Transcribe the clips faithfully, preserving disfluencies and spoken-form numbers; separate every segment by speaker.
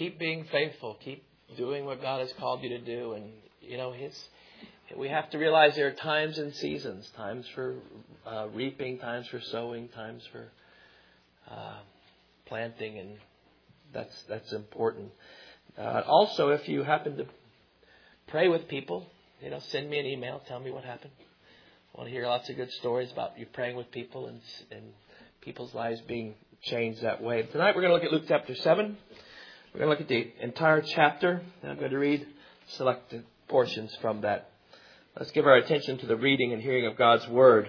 Speaker 1: keep being faithful. Keep doing what God has called you to do. And, you know, His, we have to realize there are times and seasons. Times for uh, reaping, times for sowing, times for uh, planting. And that's that's important. Uh, also, if you happen to pray with people, you know, send me an email. Tell me what happened. I want to hear lots of good stories about you praying with people and, and people's lives being changed that way. Tonight we're going to look at Luke chapter seven. We're going to look at the entire chapter. And I'm going to read selected portions from that. Let's give our attention to the reading and hearing of God's word.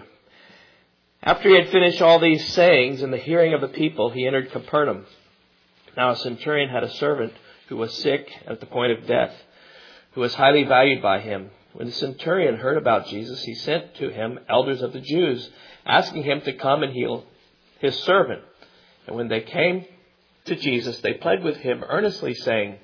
Speaker 1: After he had finished all these sayings in the hearing of the people, he entered Capernaum. Now a centurion had a servant who was sick at the point of death, who was highly valued by him. When the centurion heard about Jesus, he sent to him elders of the Jews, asking him to come and heal his servant. And when they came to Jesus, they pled with him earnestly, saying,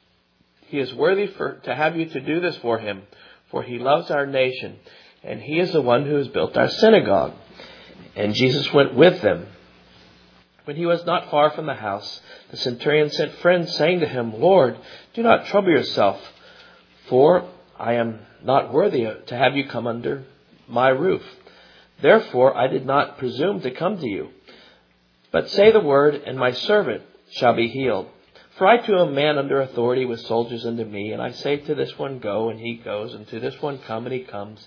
Speaker 1: "He is worthy for, to have you to do this for him, for he loves our nation, and he is the one who has built our synagogue." And Jesus went with them. When he was not far from the house, the centurion sent friends, saying to him, "Lord, do not trouble yourself, for I am not worthy to have you come under my roof. Therefore I did not presume to come to you. But say the word, and my servant shall be healed. For I too am a man under authority with soldiers under me, and I say to this one, go, and he goes, and to this one, come, and he comes.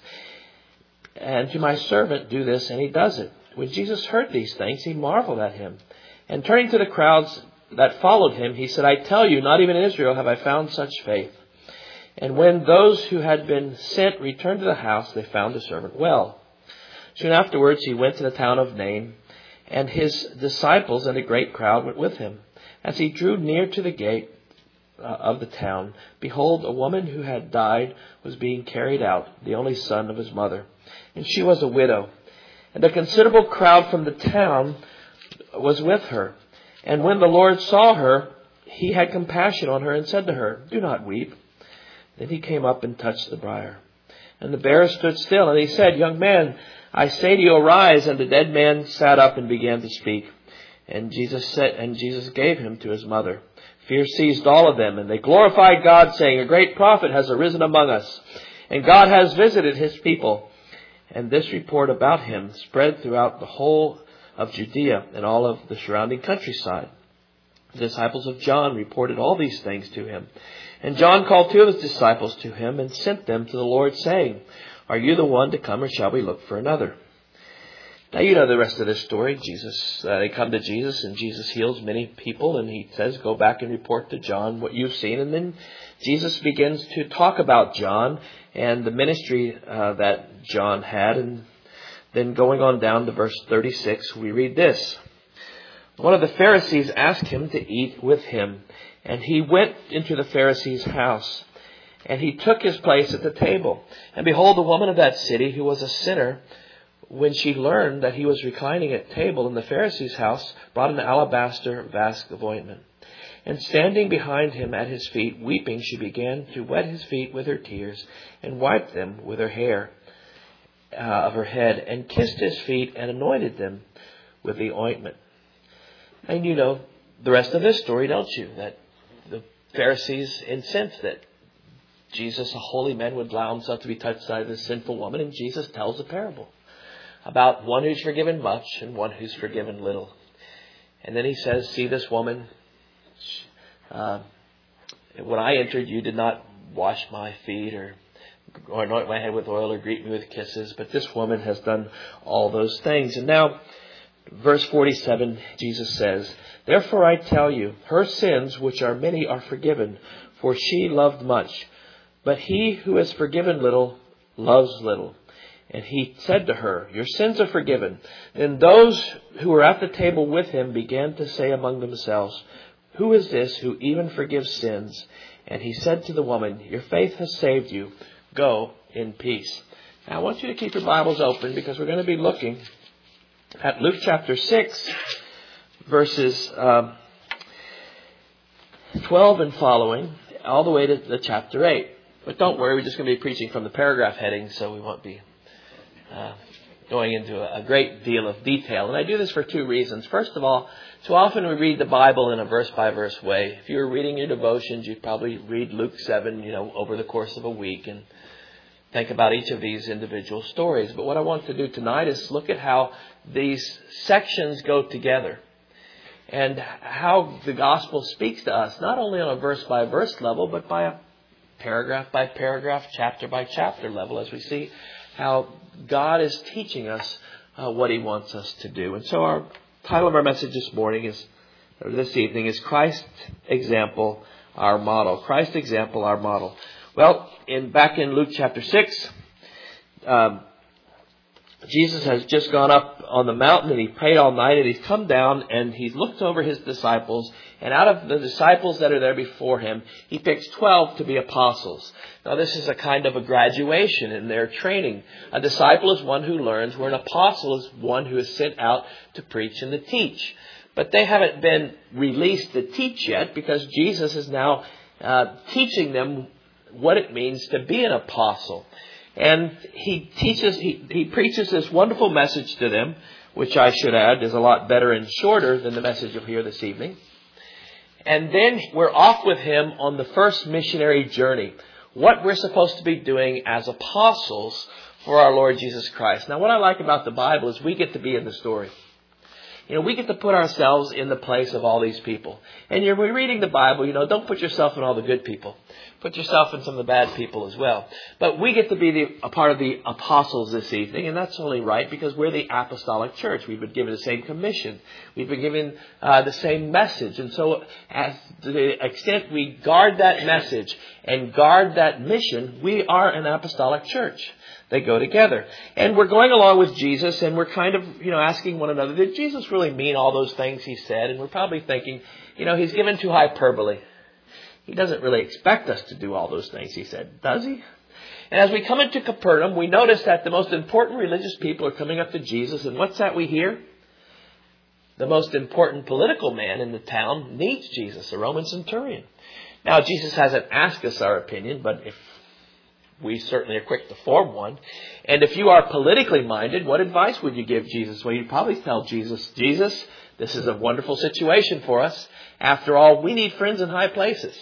Speaker 1: And to my servant, do this, and he does it." When Jesus heard these things, he marveled at him. And turning to the crowds that followed him, he said, "I tell you, not even in Israel have I found such faith." And when those who had been sent returned to the house, they found the servant well. Soon afterwards, he went to the town of Nain, and his disciples and a great crowd went with him. As he drew near to the gate uh, of the town, behold, a woman who had died was being carried out, the only son of his mother. And she was a widow. And a considerable crowd from the town was with her. And when the Lord saw her, he had compassion on her and said to her, "Do not weep." Then he came up and touched the briar. And the bearer stood still, and he said, "Young man, I say to you, arise." And the dead man sat up and began to speak. And Jesus said, and Jesus gave him to his mother. Fear seized all of them, and they glorified God, saying, "A great prophet has arisen among us, and God has visited his people." And this report about him spread throughout the whole of Judea and all of the surrounding countryside. The disciples of John reported all these things to him. And John called two of his disciples to him and sent them to the Lord, saying, "Are you the one to come, or shall we look for another?" Now you know the rest of this story. Jesus, uh, they come to Jesus, and Jesus heals many people, and he says, "Go back and report to John what you've seen." And then Jesus begins to talk about John and the ministry uh, that John had. And then going on down to verse thirty-six, we read this. One of the Pharisees asked him to eat with him, and he went into the Pharisee's house, and he took his place at the table. And behold, a woman of that city, who was a sinner, when she learned that he was reclining at table in the Pharisee's house, brought an alabaster vase of ointment. And standing behind him at his feet, weeping, she began to wet his feet with her tears, and wiped them with her hair uh, of her head, and kissed his feet, and anointed them with the ointment. And you know the rest of this story, don't you? That the Pharisees incensed that Jesus, a holy man, would allow himself to be touched by this sinful woman. And Jesus tells a parable about one who's forgiven much and one who's forgiven little. And then he says, "See this woman. Uh, when I entered, you did not wash my feet or, or anoint my head with oil or greet me with kisses. But this woman has done all those things." And now, verse forty-seven, Jesus says, "Therefore I tell you, her sins, which are many, are forgiven, for she loved much. But he who is forgiven little loves little." And he said to her, "Your sins are forgiven." Then those who were at the table with him began to say among themselves, "Who is this who even forgives sins?" And he said to the woman, "Your faith has saved you. Go in peace." Now I want you to keep your Bibles open, because we're going to be looking at Luke chapter six, verses um, twelve and following, all the way to the chapter eight. But don't worry, we're just going to be preaching from the paragraph heading, so we won't be uh, going into a great deal of detail. And I do this for two reasons. First of all, too often we read the Bible in a verse-by-verse way. If you were reading your devotions, you'd probably read Luke seven, you know, over the course of a week and think about each of these individual stories. But what I want to do tonight is look at how these sections go together and how the gospel speaks to us, not only on a verse-by-verse level, but by a paragraph-by-paragraph, chapter-by-chapter level, as we see how God is teaching us uh, what He wants us to do. And so our title of our message this morning is, or this evening, is Christ Example, Our Model. Christ Example, Our Model. Well, in back in Luke chapter six, um, Jesus has just gone up on the mountain and He prayed all night, and He's come down and He's looked over His disciples, and out of the disciples that are there before Him, He picks twelve to be apostles. Now this is a kind of a graduation in their training. A disciple is one who learns, where an apostle is one who is sent out to preach and to teach. But they haven't been released to teach yet, because Jesus is now uh, teaching them what it means to be an apostle. And he teaches, he, he preaches this wonderful message to them, which I should add is a lot better and shorter than the message you'll hear this evening. And then we're off with Him on the first missionary journey, what we're supposed to be doing as apostles for our Lord Jesus Christ. Now, what I like about the Bible is we get to be in the story. You know, we get to put ourselves in the place of all these people. And you're reading the Bible, you know, don't put yourself in all the good people. Put yourself in some of the bad people as well. But we get to be the, a part of the apostles this evening, and that's only right because we're the apostolic church. We've been given the same commission. We've been given uh, the same message. And so as to the extent we guard that message and guard that mission, we are an apostolic church. They go together. And we're going along with Jesus, and we're kind of, you know, asking one another, did Jesus really mean all those things He said? And we're probably thinking, you know, He's given too hyperbole. He doesn't really expect us to do all those things He said, does He? And as we come into Capernaum, we notice that the most important religious people are coming up to Jesus. And what's that we hear? The most important political man in the town needs Jesus, a Roman centurion. Now, Jesus hasn't asked us our opinion, but if we certainly are quick to form one. And if you are politically minded, what advice would you give Jesus? Well, you'd probably tell Jesus, Jesus, this is a wonderful situation for us. After all, we need friends in high places.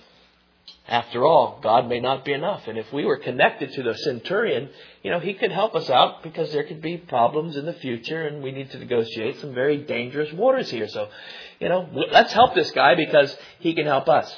Speaker 1: After all, God may not be enough. And if we were connected to the centurion, you know, he could help us out because there could be problems in the future and we need to negotiate some very dangerous waters here. So, you know, let's help this guy because he can help us.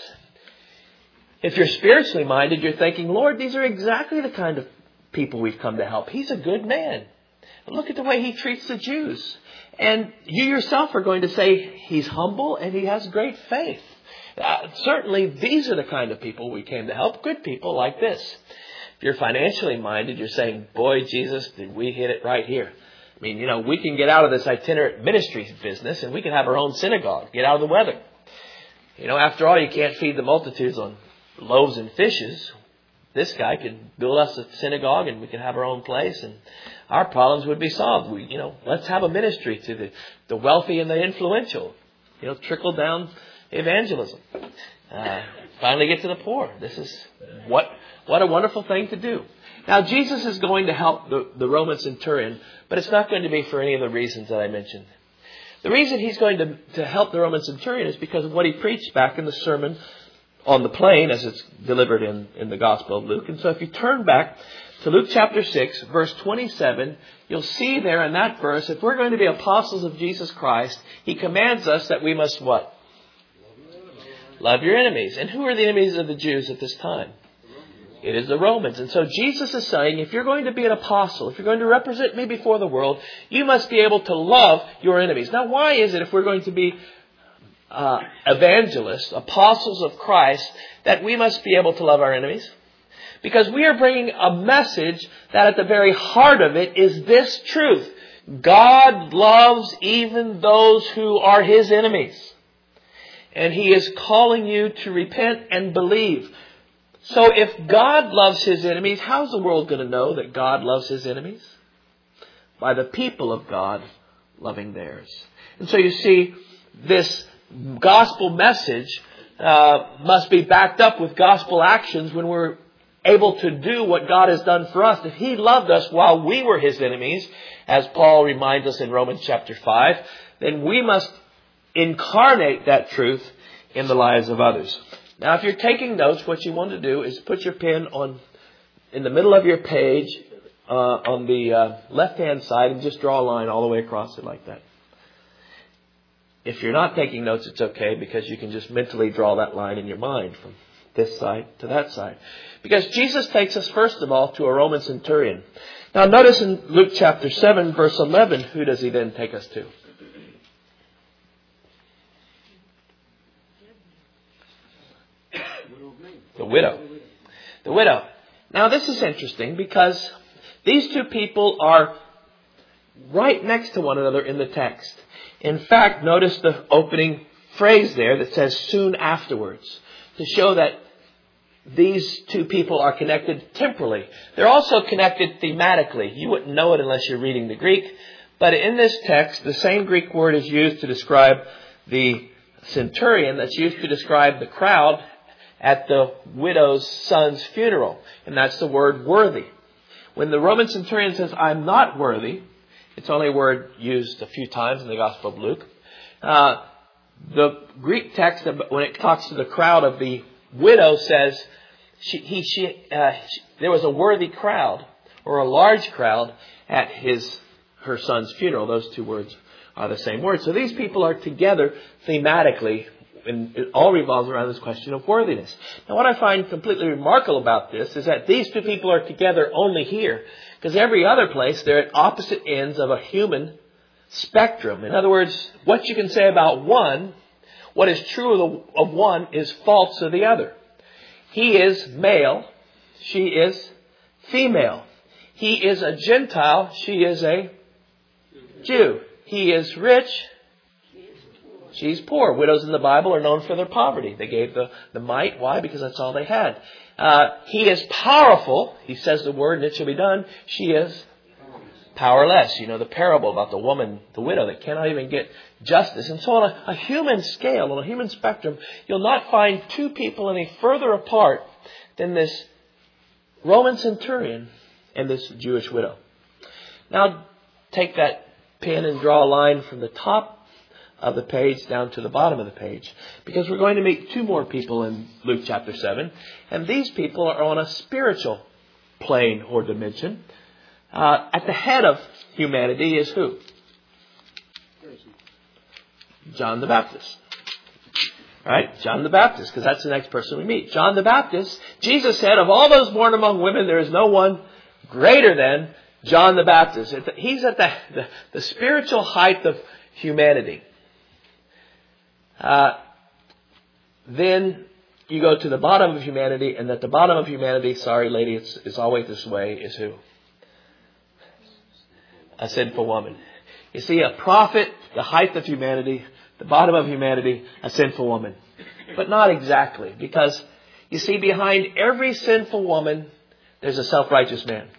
Speaker 1: If you're spiritually minded, you're thinking, Lord, these are exactly the kind of people we've come to help. He's a good man. Look at the way he treats the Jews. And you yourself are going to say he's humble and he has great faith. Uh, certainly, these are the kind of people we came to help. Good people like this. If you're financially minded, you're saying, boy, Jesus, did we hit it right here. I mean, you know, we can get out of this itinerant ministry business and we can have our own synagogue, get out of the weather. You know, after all, you can't feed the multitudes on loaves and fishes. This guy could build us a synagogue and we could have our own place and our problems would be solved. We, you know, let's have a ministry to the, the wealthy and the influential. You know, trickle down evangelism. Uh, finally get to the poor. This is what, what a wonderful thing to do. Now, Jesus is going to help the, the Roman centurion, but it's not going to be for any of the reasons that I mentioned. The reason he's going to, to help the Roman centurion is because of what he preached back in the sermon on the plain as it's delivered in, in the Gospel of Luke. And so if you turn back to Luke chapter six, verse twenty-seven, you'll see there in that verse, if we're going to be apostles of Jesus Christ, he commands us that we must what? Love your enemies. And who are the enemies of the Jews at this time? It is the Romans. And so Jesus is saying, if you're going to be an apostle, if you're going to represent me before the world, you must be able to love your enemies. Now, why is it if we're going to be uh, evangelists, apostles of Christ, that we must be able to love our enemies? Because we are bringing a message that at the very heart of it is this truth. God loves even those who are His enemies. And He is calling you to repent and believe. So if God loves His enemies, how's the world going to know that God loves His enemies? By the people of God loving theirs. And so you see, this gospel message uh, must be backed up with gospel actions when we're able to do what God has done for us. If He loved us while we were His enemies, as Paul reminds us in Romans chapter five, then we must incarnate that truth in the lives of others. Now, if you're taking notes, what you want to do is put your pen on in the middle of your page uh, on the uh, left-hand side and just draw a line all the way across it like that. If you're not taking notes, it's okay, because you can just mentally draw that line in your mind from this side to that side. Because Jesus takes us, first of all, to a Roman centurion. Now, notice in Luke chapter seven, verse eleven, who does He then take us to? The widow. The widow. Now, this is interesting because these two people are right next to one another in the text. In fact, notice the opening phrase there that says soon afterwards, to show that these two people are connected temporally. They're also connected thematically. You wouldn't know it unless you're reading the Greek. But in this text, the same Greek word is used to describe the centurion that's used to describe the crowd at the widow's son's funeral. And that's the word worthy. When the Roman centurion says, I'm not worthy, it's only a word used a few times in the Gospel of Luke. Uh, the Greek text, when it talks to the crowd of the widow, says she, he, she, uh, she, there was a worthy crowd, or a large crowd, at his her son's funeral. Those two words are the same word. So these people are together thematically, and it all revolves around this question of worthiness. Now, what I find completely remarkable about this is that these two people are together only here, because every other place they're at opposite ends of a human spectrum. In other words, what you can say about one, what is true of, the, of one is false of the other. He is male. She is female. He is a Gentile. She is a Jew. He is rich. She's poor. Widows in the Bible are known for their poverty. They gave the, the mite. Why? Because that's all they had. Uh, he is powerful. He says the word and it shall be done. She is powerless. You know the parable about the woman, the widow, that cannot even get justice. And so on a, a human scale, on a human spectrum, you'll not find two people any further apart than this Roman centurion and this Jewish widow. Now, take that pen and draw a line from the top of the page down to the bottom of the page, because we're going to meet two more people in Luke chapter seven, and these people are on a spiritual plane or dimension. Uh, at the head of humanity is who? John the Baptist. All right, John the Baptist, because that's the next person we meet. John the Baptist, Jesus said, of all those born among women, there is no one greater than John the Baptist. He's at the, the, the spiritual height of humanity. Uh, then you go to the bottom of humanity, and at the bottom of humanity, sorry lady, it's, it's always this way, is who? A sinful woman. You see, a prophet, the height of humanity, the bottom of humanity, a sinful woman. But not exactly, because you see, behind every sinful woman, there's a self-righteous man.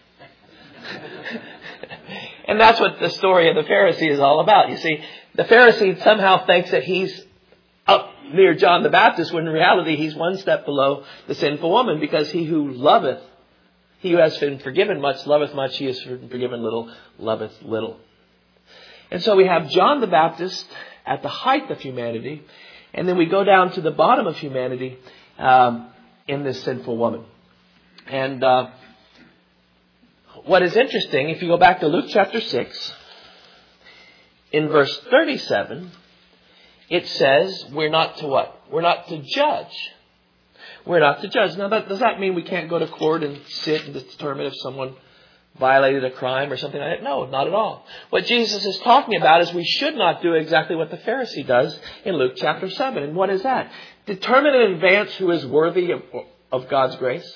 Speaker 1: And that's what the story of the Pharisee is all about. You see, the Pharisee somehow thinks that he's up near John the Baptist, when in reality he's one step below the sinful woman, because he who loveth, he who has been forgiven much, loveth much. He has been forgiven little, loveth little. And so we have John the Baptist at the height of humanity, and then we go down to the bottom of humanity um, in this sinful woman. And uh, what is interesting, if you go back to Luke chapter six, in verse thirty-seven, it says we're not to what? We're not to judge. We're not to judge. Now, that, does that mean we can't go to court and sit and determine if someone violated a crime or something like that? No, not at all. What Jesus is talking about is we should not do exactly what the Pharisee does in Luke chapter seven. And what is that? Determine in advance who is worthy of, of God's grace.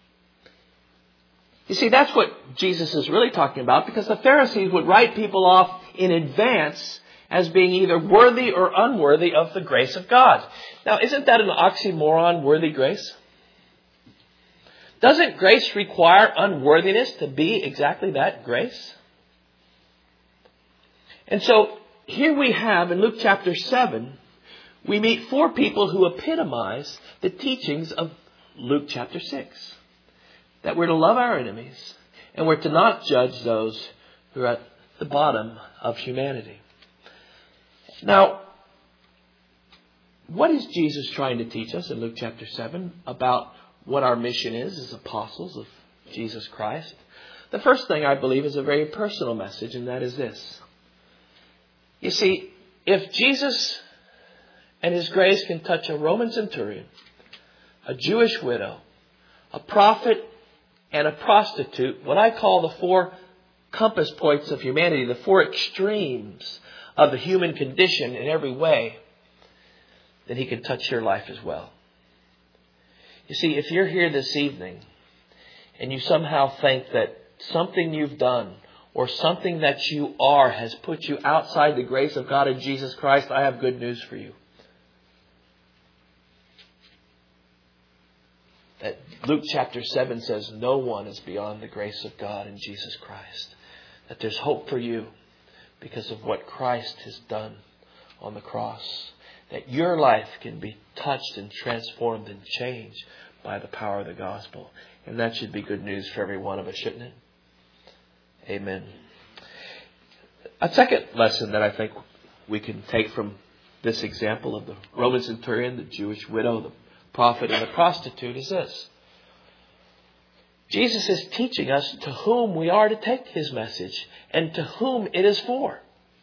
Speaker 1: You see, that's what Jesus is really talking about, because the Pharisees would write people off in advance as being either worthy or unworthy of the grace of God. Now, isn't that an oxymoron, worthy grace? Doesn't grace require unworthiness to be exactly that, grace? And so, here we have in Luke chapter seven, we meet four people who epitomize the teachings of Luke chapter six. that we're to love our enemies, and we're to not judge those who are at the bottom of humanity. Now, what is Jesus trying to teach us in Luke chapter seven about what our mission is as apostles of Jesus Christ? The first thing, I believe, is a very personal message, and that is this. You see, if Jesus and His grace can touch a Roman centurion, a Jewish widow, a prophet, and a prostitute, what I call the four compass points of humanity, the four extremes of the human condition in every way, then He can touch your life as well. You see, if you're here this evening and you somehow think that something you've done or something that you are has put you outside the grace of God in Jesus Christ, I have good news for you. That Luke chapter seven says no one is beyond the grace of God in Jesus Christ. That there's hope for you because of what Christ has done on the cross. That your life can be touched and transformed and changed by the power of the gospel. And that should be good news for every one of us, shouldn't it? Amen. A second lesson that I think we can take from this example of the Roman centurion, the Jewish widow, the prophet, and the prostitute is this. Jesus is teaching us to whom we are to take His message and to whom it is for.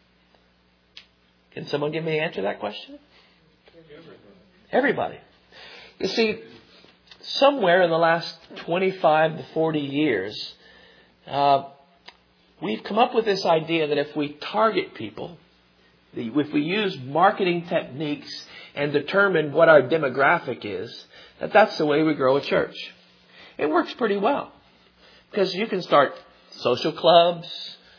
Speaker 1: Can someone give me an answer to that question? Everybody. You see, somewhere in the last twenty-five to forty years, uh, we've come up with this idea that if we target people, if we use marketing techniques and determine what our demographic is, that that's the way we grow a church. It works pretty well. Because you can start social clubs,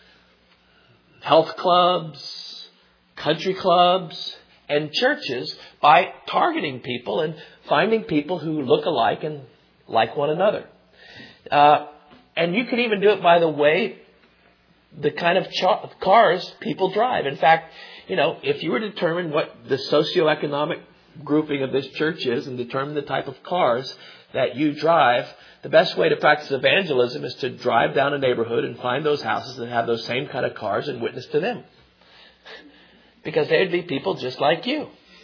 Speaker 1: health clubs, country clubs, and churches by targeting people and finding people who look alike and like one another. Uh, and you can even do it by the way, the kind of cha- cars people drive. In fact, you know, if you were to determine what the socioeconomic grouping of this church is and determine the type of cars that you drive, the best way to practice evangelism is to drive down a neighborhood and find those houses that have those same kind of cars and witness to them. Because they'd be people just like you.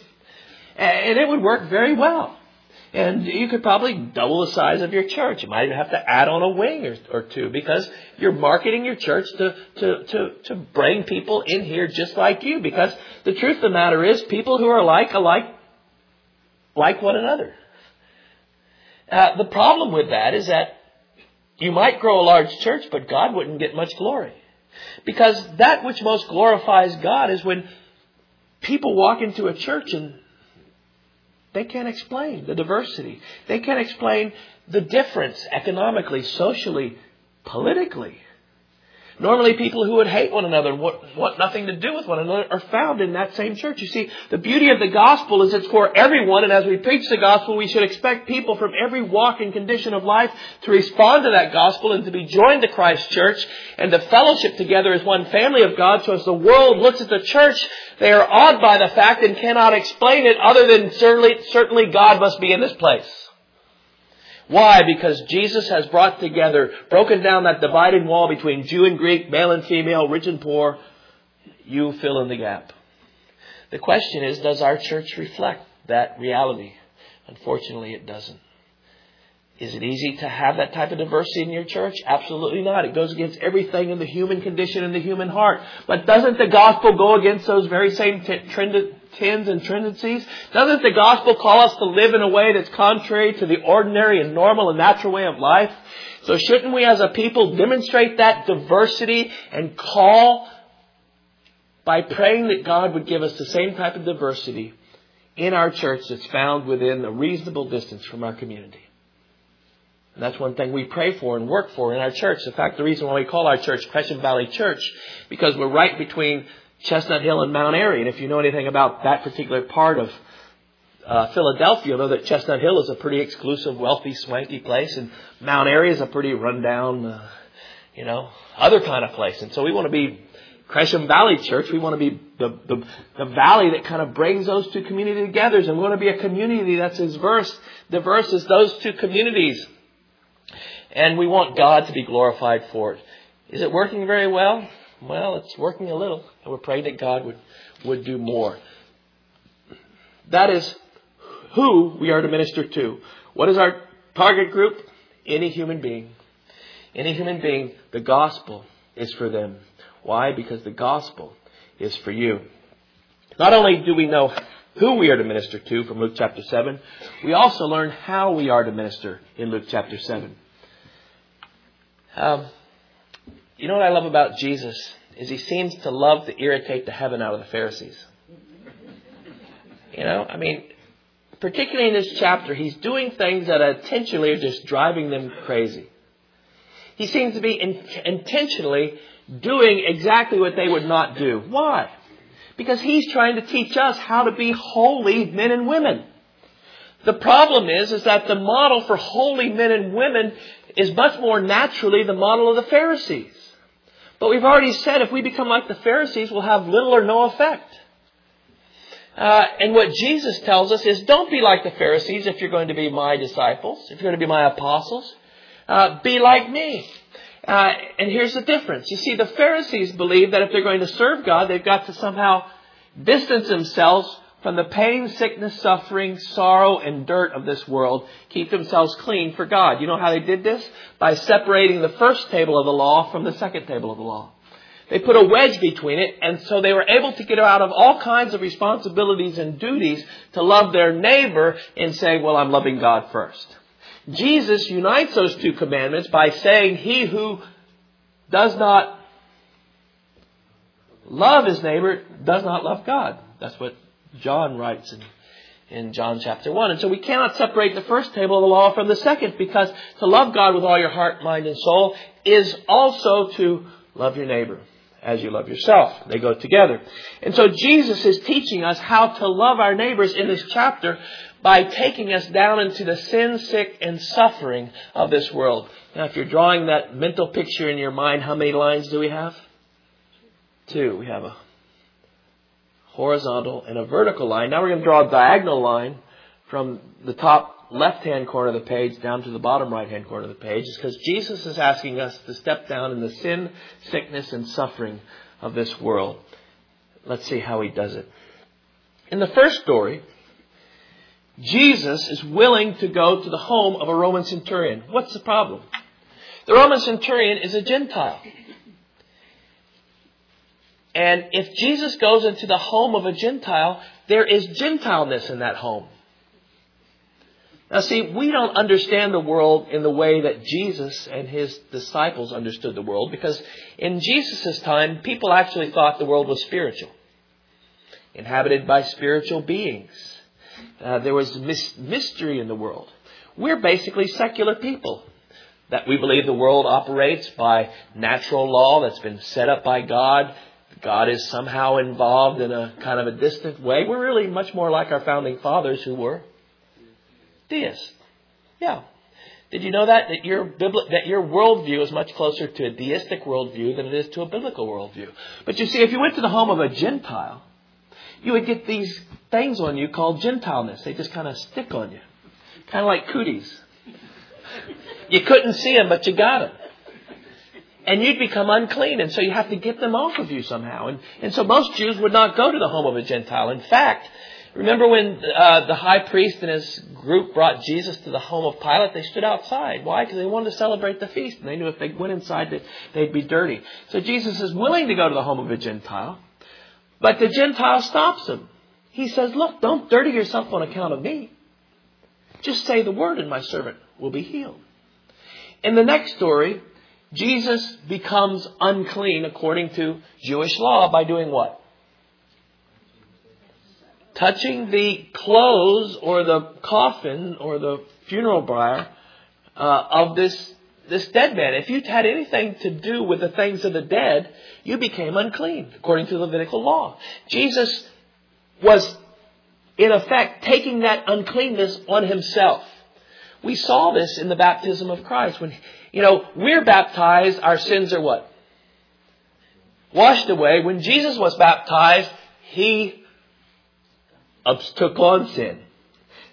Speaker 1: And it would work very well. And you could probably double the size of your church. You might even have to add on a wing or, or two because you're marketing your church to, to, to, to bring people in here just like you. Because the truth of the matter is people who are alike, alike, like one another. Uh, the problem with that is that you might grow a large church, but God wouldn't get much glory. Because that which most glorifies God is when people walk into a church and they can't explain the diversity. They can't explain the difference economically, socially, politically. Normally people who would hate one another and want, want nothing to do with one another are found in that same church. You see, the beauty of the gospel is it's for everyone. And as we preach the gospel, we should expect people from every walk and condition of life to respond to that gospel and to be joined to Christ's church and to fellowship together as one family of God. So as the world looks at the church, they are awed by the fact and cannot explain it other than certainly, certainly God must be in this place. Why? Because Jesus has brought together, broken down that dividing wall between Jew and Greek, male and female, rich and poor. You fill in the gap. The question is, does our church reflect that reality? Unfortunately, it doesn't. Is it easy to have that type of diversity in your church? Absolutely not. It goes against everything in the human condition and the human heart. But doesn't the gospel go against those very same t- trend- tends and tendencies? Doesn't the gospel call us to live in a way that's contrary to the ordinary and normal and natural way of life? So shouldn't we as a people demonstrate that diversity and call by praying that God would give us the same type of diversity in our church that's found within a reasonable distance from our community? And that's one thing we pray for and work for in our church. In fact, the reason why we call our church Gresham Valley Church, because we're right between Chestnut Hill and Mount Airy. And if you know anything about that particular part of uh, Philadelphia, you'll know that Chestnut Hill is a pretty exclusive, wealthy, swanky place. And Mount Airy is a pretty rundown, uh, you know, other kind of place. And so we want to be Gresham Valley Church. We want to be the, the, the valley that kind of brings those two communities together. And we want to be a community that's as diverse, diverse as those two communities. And we want God to be glorified for it. Is it working very well? Well, it's working a little. And we're praying that God would, would do more. That is who we are to minister to. What is our target group? Any human being. Any human being, the gospel is for them. Why? Because the gospel is for you. Not only do we know who we are to minister to from Luke chapter seven, we also learn how we are to minister in Luke chapter seven. Um, you know what I love about Jesus is he seems to love to irritate the heaven out of the Pharisees. You know, I mean, particularly in this chapter, he's doing things that intentionally are just driving them crazy. He seems to be in, intentionally doing exactly what they would not do. Why? Because he's trying to teach us how to be holy men and women. The problem is, is that the model for holy men and women is much more naturally the model of the Pharisees. But we've already said if we become like the Pharisees, we'll have little or no effect. Uh, and what Jesus tells us is don't be like the Pharisees if you're going to be my disciples, if you're going to be my apostles. Uh, be like me. Uh, and here's the difference. You see, the Pharisees believe that if they're going to serve God, they've got to somehow distance themselves from the pain, sickness, suffering, sorrow, and dirt of this world. Keep themselves clean for God. You know how they did this? By separating the first table of the law from the second table of the law. They put a wedge between it, and so they were able to get out of all kinds of responsibilities and duties to love their neighbor and say, well, I'm loving God first. Jesus unites those two commandments by saying he who does not love his neighbor does not love God. That's what John writes in, in John chapter one. And so we cannot separate the first table of the law from the second, because to love God with all your heart, mind, and soul is also to love your neighbor as you love yourself. They go together. And so Jesus is teaching us how to love our neighbors in this chapter by taking us down into the sin, sick, and suffering of this world. Now, if you're drawing that mental picture in your mind, how many lines do we have? Two. We have a horizontal and a vertical line. Now we're going to draw a diagonal line from the top left-hand corner of the page down to the bottom right-hand corner of the page. It's because Jesus is asking us to step down in the sin, sickness, and suffering of this world. Let's see how he does it. In the first story, Jesus is willing to go to the home of a Roman centurion. What's the problem? The Roman centurion is a Gentile. And if Jesus goes into the home of a Gentile, there is Gentileness in that home. Now see, we don't understand the world in the way that Jesus and his disciples understood the world, because in Jesus' time, people actually thought the world was spiritual, inhabited by spiritual beings. Uh, there was mis- mystery in the world. We're basically secular people. That we believe the world operates by natural law that's been set up by God. God is somehow involved in a kind of a distant way. We're really much more like our founding fathers, who were deists. Yeah. Did you know that? That your, bibli- that your worldview is much closer to a deistic worldview than it is to a biblical worldview. But you see, if you went to the home of a Gentile, you would get these things on you called Gentileness. They just kind of stick on you. Kind of like cooties. You couldn't see them, but you got them. And you'd become unclean, and so you have to get them off of you somehow. And, and so most Jews would not go to the home of a Gentile. In fact, remember when uh, the high priest and his group brought Jesus to the home of Pilate, they stood outside. Why? Because they wanted to celebrate the feast, and they knew if they went inside that they'd be dirty. So Jesus is willing to go to the home of a Gentile, but the Gentile stops him. He says, look, don't dirty yourself on account of me. Just say the word and my servant will be healed. In the next story, Jesus becomes unclean according to Jewish law by doing what? Touching the clothes or the coffin or the funeral bier uh, of this, this dead man. If you had anything to do with the things of the dead, you became unclean according to Levitical law. Jesus was, in effect, taking that uncleanness on himself. We saw this in the baptism of Christ. When, you know, we're baptized, our sins are what? Washed away. When Jesus was baptized, he took on sin.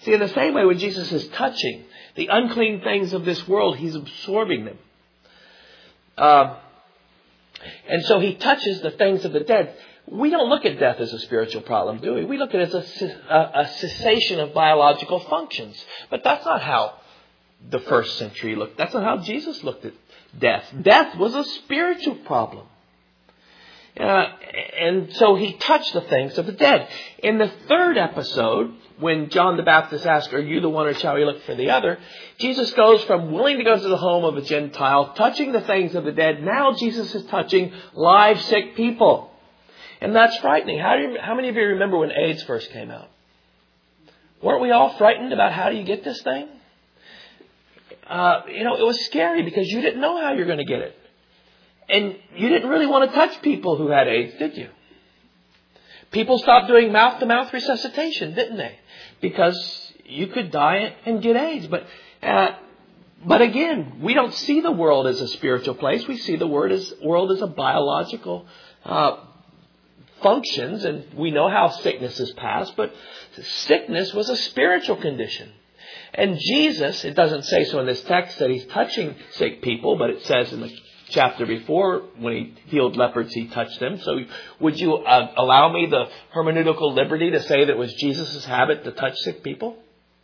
Speaker 1: See, in the same way when Jesus is touching the unclean things of this world, He's absorbing them. Uh, and so He touches the things of the dead. We don't look at death as a spiritual problem, do we? We look at it as a, a, a cessation of biological functions. But that's not how the first century looked. That's not how Jesus looked at death. Death was a spiritual problem. Uh, and so He touched the things of the dead. In the third episode, when John the Baptist asked, "Are you the one or shall we look for the other?" Jesus goes from willing to go to the home of a Gentile, touching the things of the dead. Now Jesus is touching live, sick people. And that's frightening. How, do you, how many of you remember when AIDS first came out? Weren't we all frightened about how do you get this thing? Uh, you know, it was scary because you didn't know how you're going to get it. And you didn't really want to touch people who had AIDS, did you? People stopped doing mouth-to-mouth resuscitation, didn't they? Because you could die and get AIDS. But uh, but again, we don't see the world as a spiritual place. We see the world as, world as a biological uh, functions. And we know how sickness is passed. But sickness was a spiritual condition. And Jesus, it doesn't say so in this text that He's touching sick people, but it says in the chapter before, when He healed leopards, He touched them. So would you uh, allow me the hermeneutical liberty to say that it was Jesus' habit to touch sick people?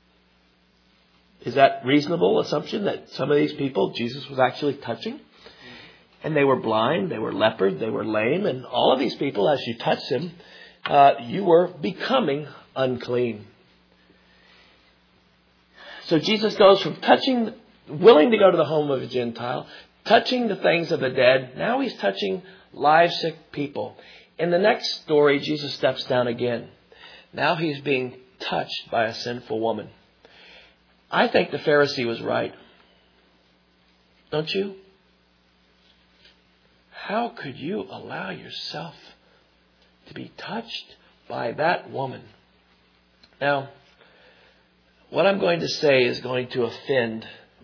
Speaker 1: Is that reasonable assumption that some of these people Jesus was actually touching? And they were blind, they were leopard, they were lame, and all of these people, as you touch them, uh, you were becoming unclean. So Jesus goes from touching, willing to go to the home of a Gentile, touching the things of the dead. Now He's touching live, sick people. In the next story, Jesus steps down again. Now He's being touched by a sinful woman. I think the Pharisee was right. Don't you? How could you allow yourself to be touched by that woman? Now, what I'm going to say is going to offend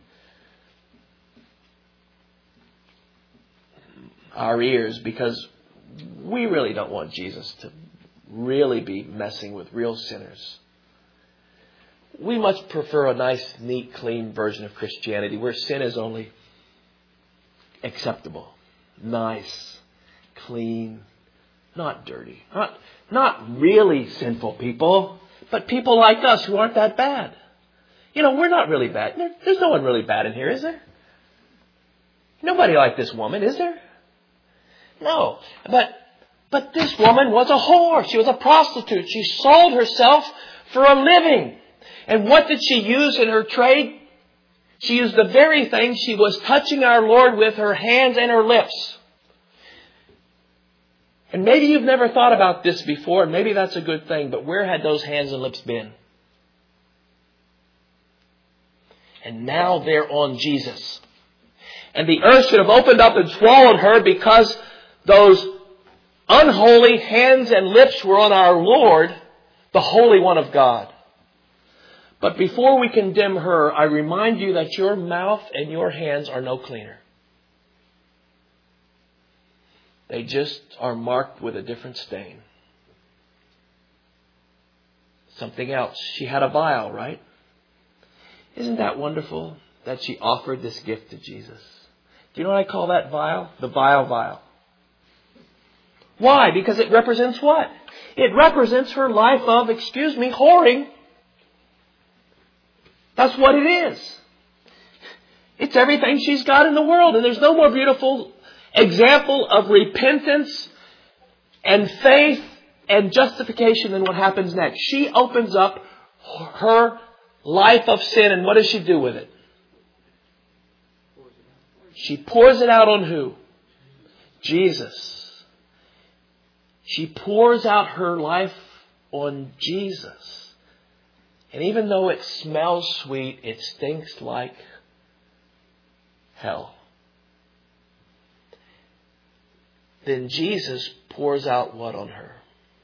Speaker 1: our ears because we really don't want Jesus to really be messing with real sinners. We much prefer a nice, neat, clean version of Christianity where sin is only acceptable, nice, clean, not dirty, not, not really sinful people, but people like us who aren't that bad. You know, we're not really bad. There's no one really bad in here, is there? Nobody like this woman, is there? No. But but this woman was a whore. She was a prostitute. She sold herself for a living. And what did she use in her trade? She used the very thing she was touching our Lord with, her hands and her lips. And maybe you've never thought about this before, and maybe that's a good thing, but where had those hands and lips been? And now they're on Jesus. And the earth should have opened up and swallowed her because those unholy hands and lips were on our Lord, the Holy One of God. But before we condemn her, I remind you that your mouth and your hands are no cleaner. They just are marked with a different stain. Something else. She had a vial, right? Isn't that wonderful that she offered this gift to Jesus? Do you know what I call that vial? The vial vial. Why? Because it represents what? It represents her life of, excuse me, whoring. That's what it is. It's everything she's got in the world. And there's no more beautiful example of repentance and faith and justification than what happens next. She opens up her life of sin, and what does she do with it? She pours it out on who? Jesus. She pours out her life on Jesus. And even though it smells sweet, it stinks like hell. Then Jesus pours out what on her?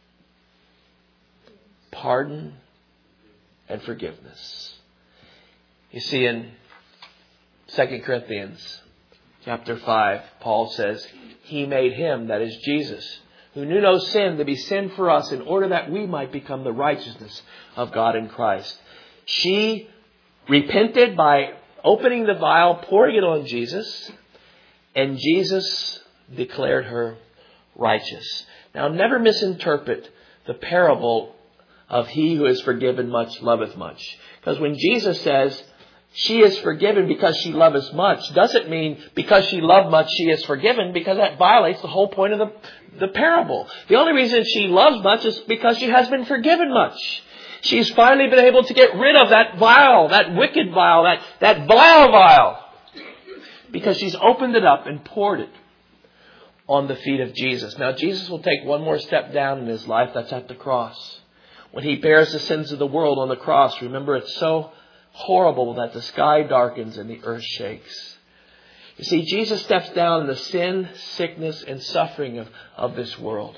Speaker 1: Pardon and forgiveness. You see, in Second Corinthians chapter five, Paul says, He made Him, that is Jesus, who knew no sin, to be sin for us in order that we might become the righteousness of God in Christ. She repented by opening the vial, pouring it on Jesus, and Jesus declared her righteous. Now, never misinterpret the parable of he who is forgiven much loveth much. Because when Jesus says she is forgiven because she loveth much, doesn't mean because she loved much she is forgiven, because that violates the whole point of the, the parable. The only reason she loves much is because she has been forgiven much. She's finally been able to get rid of that vial, that wicked vial, that, that vile vial. Because she's opened it up and poured it on the feet of Jesus. Now, Jesus will take one more step down in his life. That's at the cross. When he bears the sins of the world on the cross, remember, it's so horrible that the sky darkens and the earth shakes. You see, Jesus steps down in the sin, sickness, and suffering of, of this world.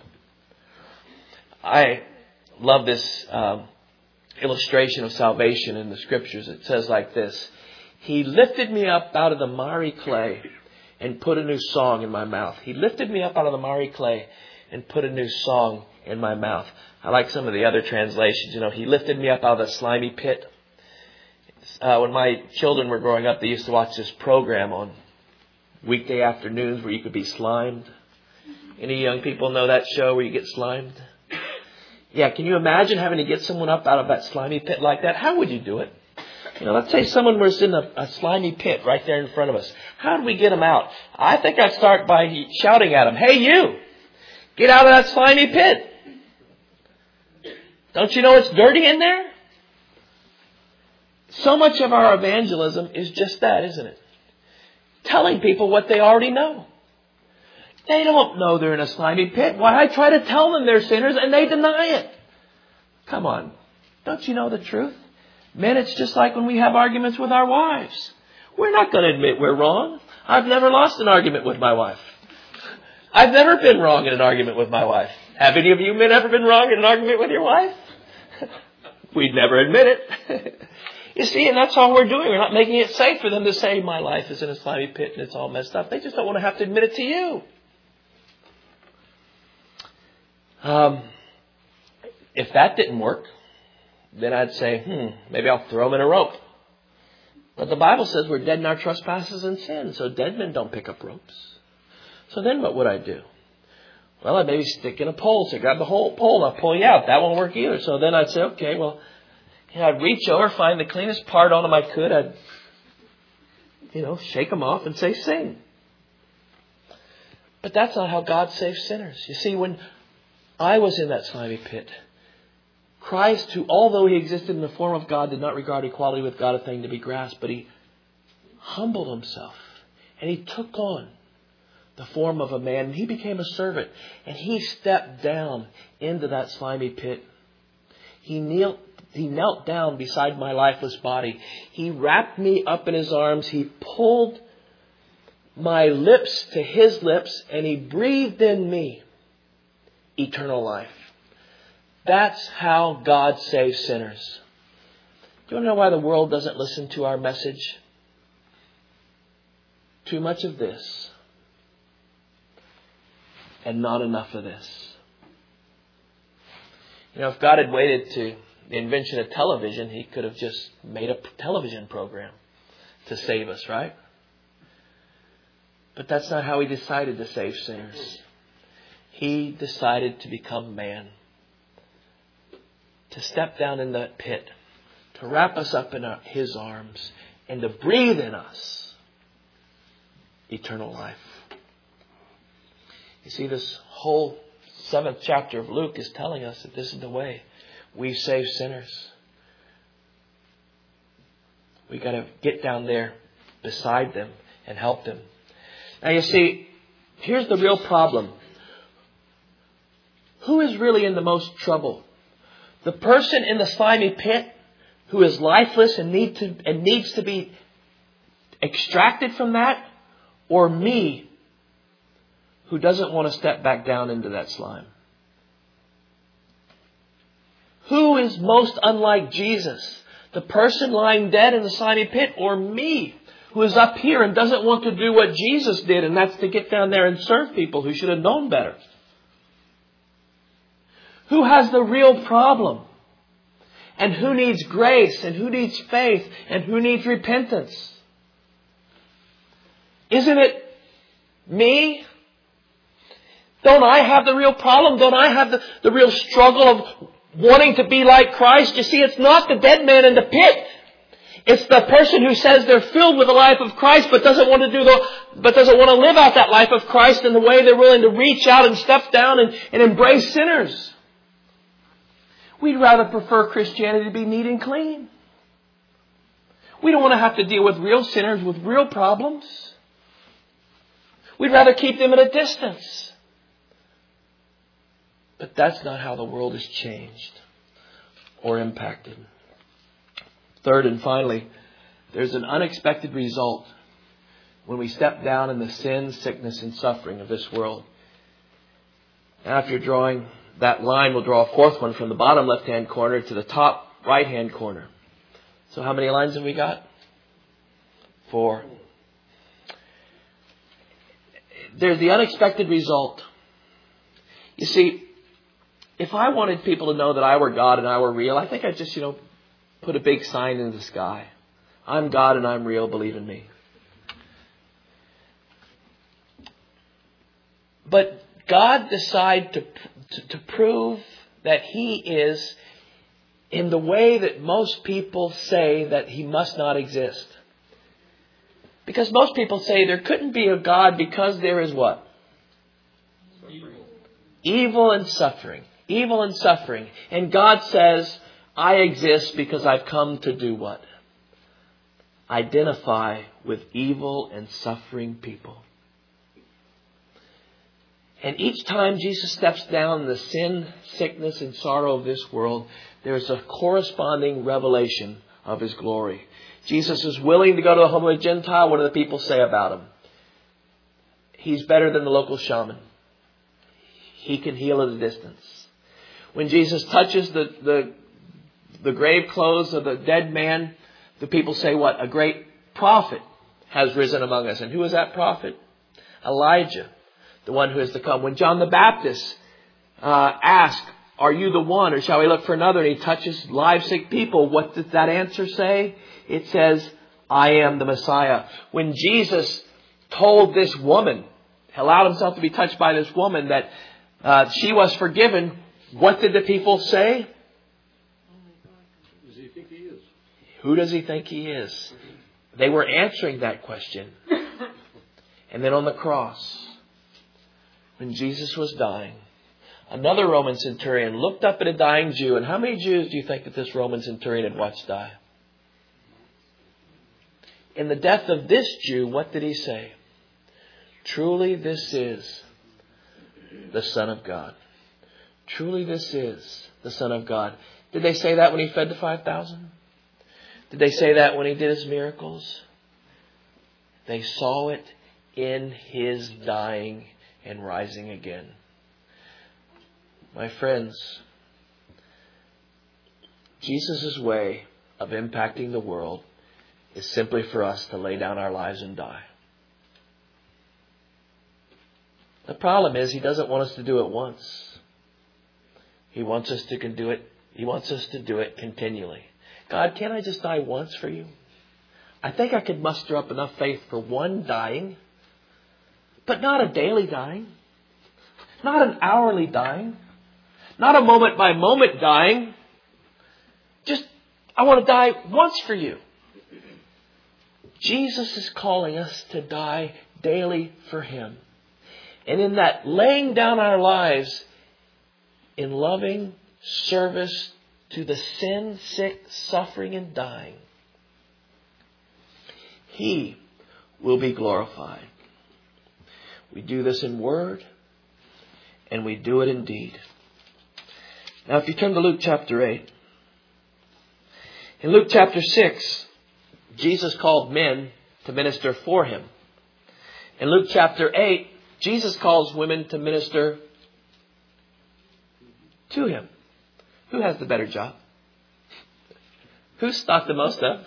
Speaker 1: I love this um, illustration of salvation in the Scriptures. It says like this: He lifted me up out of the miry clay and put a new song in my mouth. He lifted me up out of the miry clay and put a new song in my mouth. I like some of the other translations. You know, He lifted me up out of the slimy pit. Uh, when my children were growing up, they used to watch this program on weekday afternoons where you could be slimed. Any young people know that show where you get slimed? Yeah, can you imagine having to get someone up out of that slimy pit like that? How would you do it? You know, let's say someone was in a, a slimy pit right there in front of us. How do we get them out? I think I'd start by shouting at them, "Hey, you! Get out of that slimy pit! Don't you know it's dirty in there?" So much of our evangelism is just that, isn't it? Telling people what they already know. They don't know they're in a slimy pit. Why, I try to tell them they're sinners and they deny it. Come on. Don't you know the truth? Men, it's just like when we have arguments with our wives. We're not going to admit we're wrong. I've never lost an argument with my wife. I've never been wrong in an argument with my wife. Have any of you men ever been wrong in an argument with your wife? We'd never admit it. You see, and that's all we're doing. We're not making it safe for them to say, "My life is in a slimy pit and it's all messed up." They just don't want to have to admit it to you. Um, if that didn't work, then I'd say, hmm, maybe I'll throw them in a rope. But the Bible says we're dead in our trespasses and sins, so dead men don't pick up ropes. So then what would I do? Well, I'd maybe stick in a pole. So grab the whole pole and I'll pull you out. That won't work either. So then I'd say, okay, well, you know, I'd reach over, find the cleanest part on them I could. I'd, you know, shake them off and say, "Sing." But that's not how God saves sinners. You see, when I was in that slimy pit, Christ, who, although He existed in the form of God, did not regard equality with God a thing to be grasped, but He humbled Himself and He took on the form of a man, and He became a servant, and He stepped down into that slimy pit. He knelt, he knelt down beside my lifeless body. He wrapped me up in His arms. He pulled my lips to His lips, and He breathed in me eternal life. That's how God saves sinners. Do you want to know why the world doesn't listen to our message? Too much of this and not enough of this. You know, if God had waited to the invention of television, He could have just made a television program to save us, right? But that's not how He decided to save sinners. He decided to become man, to step down in that pit, to wrap us up in our, His arms, and to breathe in us eternal life. You see, this whole seventh chapter of Luke is telling us that this is the way we save sinners. We got to get down there beside them and help them. Now you see, here's the real problem. Who is really in the most trouble? The person in the slimy pit who is lifeless and need to and needs to be extracted from that, or me who doesn't want to step back down into that slime? Who is most unlike Jesus? The person lying dead in the slimy pit, or me who is up here and doesn't want to do what Jesus did, and that's to get down there and serve people who should have known better? Who has the real problem? And who needs grace? And who needs faith? And who needs repentance? Isn't it me? Don't I have the real problem? Don't I have the, the real struggle of wanting to be like Christ? You see, it's not the dead man in the pit. It's the person who says they're filled with the life of Christ, but doesn't want to do the, but doesn't want to live out that life of Christ in the way they're willing to reach out and step down and, and embrace sinners. We'd rather prefer Christianity to be neat and clean. We don't want to have to deal with real sinners with real problems. We'd rather keep them at a distance. But that's not how the world is changed or impacted. Third and finally, there's an unexpected result when we step down in the sin, sickness, and suffering of this world. After drawing that line, we'll draw a fourth one from the bottom left-hand corner to the top right-hand corner. So how many lines have we got? Four. There's the unexpected result. You see, if I wanted people to know that I were God and I were real, I think I'd just, you know, put a big sign in the sky. I'm God and I'm real, believe in me. But God decided to, to, to prove that He is in the way that most people say that He must not exist. Because most people say there couldn't be a God because there is what? Evil. Evil and suffering. Evil and suffering. And God says, I exist because I've come to do what? Identify with evil and suffering people. And each time Jesus steps down the sin, sickness, and sorrow of this world, there's a corresponding revelation of His glory. Jesus is willing to go to the home of a Gentile. What do the people say about Him? He's better than the local shaman. He can heal at a distance. When Jesus touches the, the, the grave clothes of the dead man, the people say what? A great prophet has risen among us. And who is that prophet? Elijah, the one who is to come. When John the Baptist uh, asked, are you the one or shall we look for another? And he touches live sick people. What does that answer say? It says, I am the Messiah. When Jesus told this woman, allowed Himself to be touched by this woman, that uh, she was forgiven, what did the people say?
Speaker 2: Who does He think He is?
Speaker 1: Who does He think He is? They were answering that question. And then on the cross, when Jesus was dying, another Roman centurion looked up at a dying Jew. And how many Jews do you think that this Roman centurion had watched die? In the death of this Jew, what did he say? Truly this is the Son of God. Truly this is the Son of God. Did they say that when He fed the five thousand? Did they say that when He did His miracles? They saw it in His dying and rising again. My friends, Jesus' way of impacting the world is simply for us to lay down our lives and die. The problem is He doesn't want us to do it once. He wants us to do it. He wants us to do it continually. God, can't I just die once for you? I think I could muster up enough faith for one dying, but not a daily dying, not an hourly dying, not a moment by moment dying. Just, I want to die once for you. Jesus is calling us to die daily for Him. And in that laying down our lives in loving service to the sin, sick, suffering, and dying, He will be glorified. We do this in word and we do it in deed. Now if you turn to Luke chapter eight. In Luke chapter six, Jesus called men to minister for Him. In Luke chapter eight, Jesus calls women to minister to Him. Who has the better job? Who's thought the most of?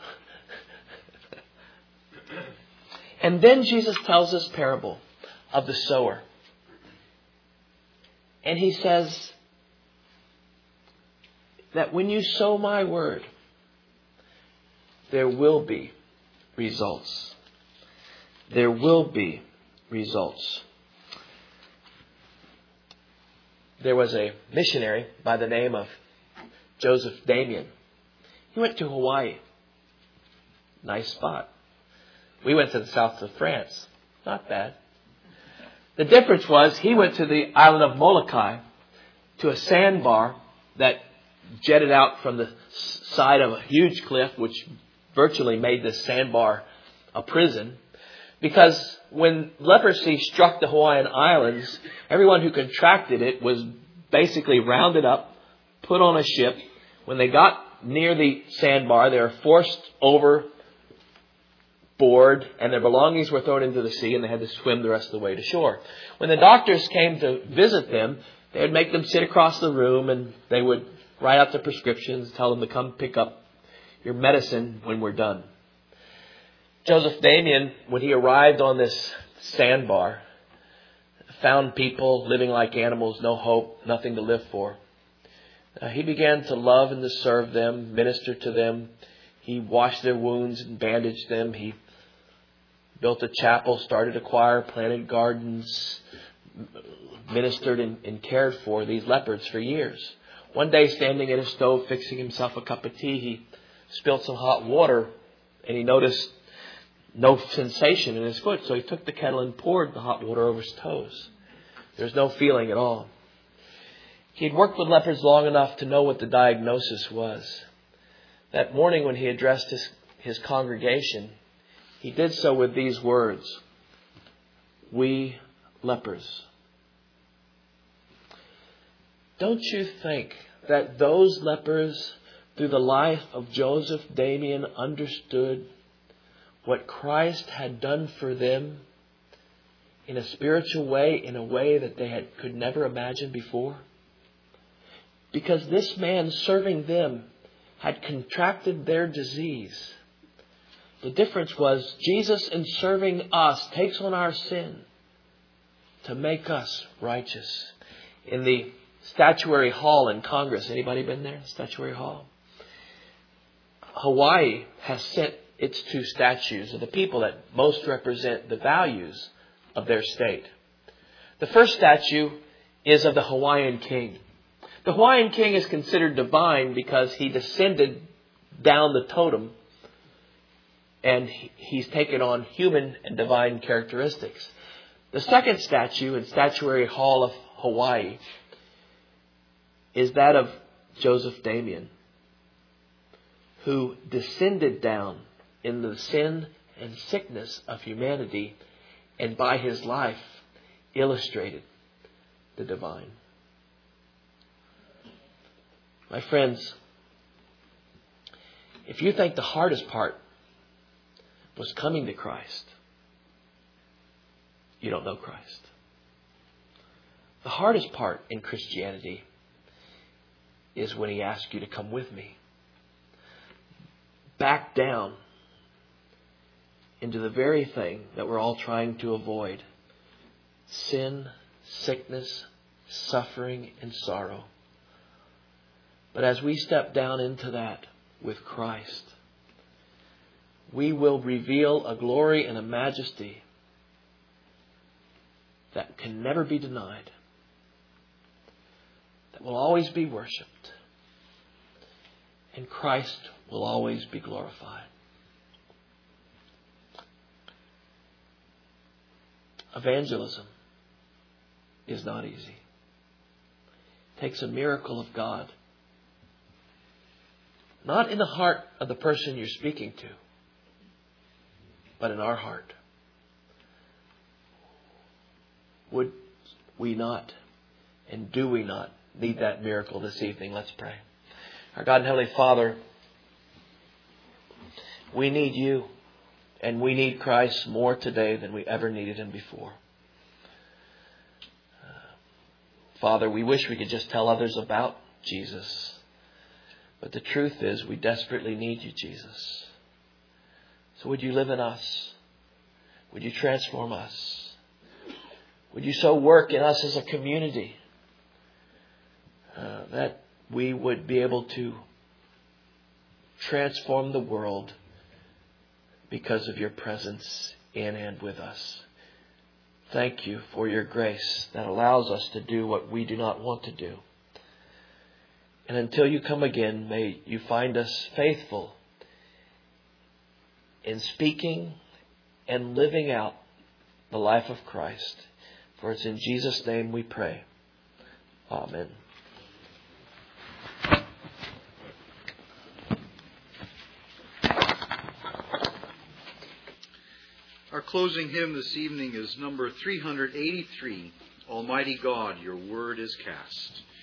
Speaker 1: And then Jesus tells this parable of the sower. And He says, that when you sow my word, there will be results. There will be results. There was a missionary by the name of Joseph Damien. He went to Hawaii. Nice spot. We went to the south of France. Not bad. The difference was he went to the island of Molokai, to a sandbar that jetted out from the side of a huge cliff, which virtually made this sandbar a prison. Because when leprosy struck the Hawaiian Islands, everyone who contracted it was basically rounded up, put on a ship. When they got near the sandbar, they were forced overboard, and their belongings were thrown into the sea, and they had to swim the rest of the way to shore. When the doctors came to visit them, they would make them sit across the room, and they would write out the prescriptions, tell them to come pick up your medicine when we're done. Joseph Damien, when he arrived on this sandbar, found people living like animals, no hope, nothing to live for. Uh, he began to love and to serve them, minister to them. He washed their wounds and bandaged them. He built a chapel, started a choir, planted gardens, ministered and, and cared for these lepers for years. One day, standing at his stove, fixing himself a cup of tea, he spilled some hot water, and he noticed no sensation in his foot. So he took the kettle and poured the hot water over his toes. There's no feeling at all. He had worked with lepers long enough to know what the diagnosis was. That morning when he addressed his, his congregation, he did so with these words: "We lepers." Don't you think that those lepers, through the life of Joseph Damien, understood what Christ had done for them in a spiritual way, in a way that they had could never imagine before? Because this man serving them had contracted their disease. The difference was Jesus, in serving us, takes on our sin to make us righteous. In the Statuary Hall in Congress, anybody been there? Statuary Hall? Hawaii has sent its two statues of the people that most represent the values of their state. The first statue is of the Hawaiian king. The Hawaiian king is considered divine because he descended down the totem, and he's taken on human and divine characteristics. The second statue in Statuary Hall of Hawaii is that of Joseph Damien, who descended down in the sin and sickness of humanity, and by his life illustrated the divine. My friends, if you think the hardest part was coming to Christ, you don't know Christ. The hardest part in Christianity is when he asks you to come with me. Back down into the very thing that we're all trying to avoid: sin, sickness, suffering, and sorrow. But as we step down into that with Christ, we will reveal a glory and a majesty that can never be denied, that will always be worshipped, and Christ will always be glorified. Evangelism is not easy. It takes a miracle of God. Not in the heart of the person you're speaking to, but in our heart. Would we not, and do we not, need that miracle this evening? Let's pray. Our God and Heavenly Father, we need you, and we need Christ more today than we ever needed Him before. Father, we wish we could just tell others about Jesus. But the truth is, we desperately need you, Jesus. So would you live in us? Would you transform us? Would you so work in us as a community uh, that we would be able to transform the world because of your presence in and with us. Thank you for your grace that allows us to do what we do not want to do. And until you come again, may you find us faithful in speaking and living out the life of Christ. For it's in Jesus' name we pray. Amen.
Speaker 3: Our closing hymn this evening is number three eighty-three, Almighty God, Your Word is Cast.